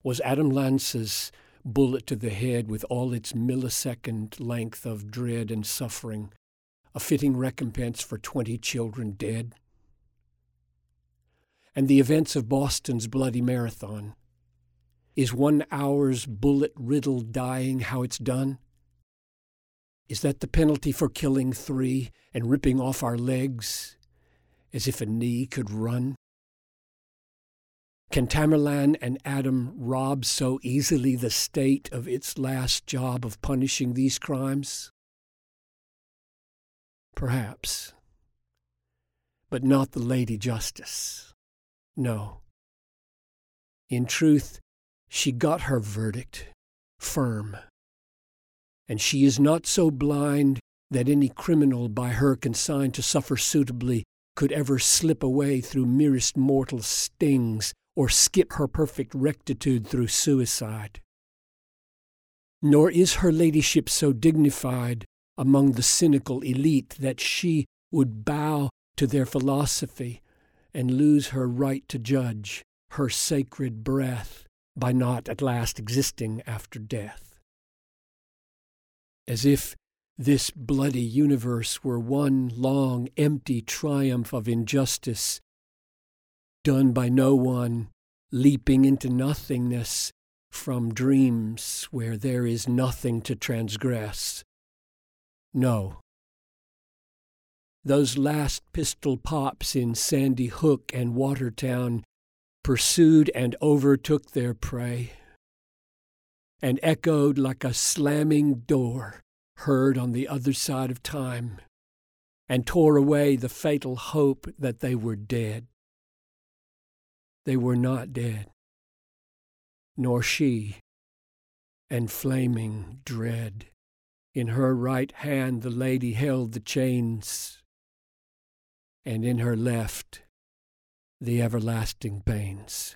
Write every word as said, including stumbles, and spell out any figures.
Was Adam Lance's bullet to the head with all its millisecond length of dread and suffering a fitting recompense for twenty children dead? And the events of Boston's bloody marathon, is one hour's bullet-riddled dying how it's done? Is that the penalty for killing three and ripping off our legs as if a knee could run? Can Tamerlan and Adam rob so easily the state of its last job of punishing these crimes? Perhaps. But not the Lady Justice. No. In truth, she got her verdict, firm. And she is not so blind that any criminal by her consigned to suffer suitably could ever slip away through merest mortal stings or skip her perfect rectitude through suicide. Nor is her ladyship so dignified among the cynical elite that she would bow to their philosophy and lose her right to judge, her sacred breath, by not at last existing after death. As if this bloody universe were one long, empty triumph of injustice, done by no one, leaping into nothingness from dreams where there is nothing to transgress. No. Those last pistol pops in Sandy Hook and Watertown pursued and overtook their prey, and echoed like a slamming door heard on the other side of time, and tore away the fatal hope that they were dead. They were not dead, nor she, and flaming dread. In her right hand the lady held the chains, and in her left the everlasting pains.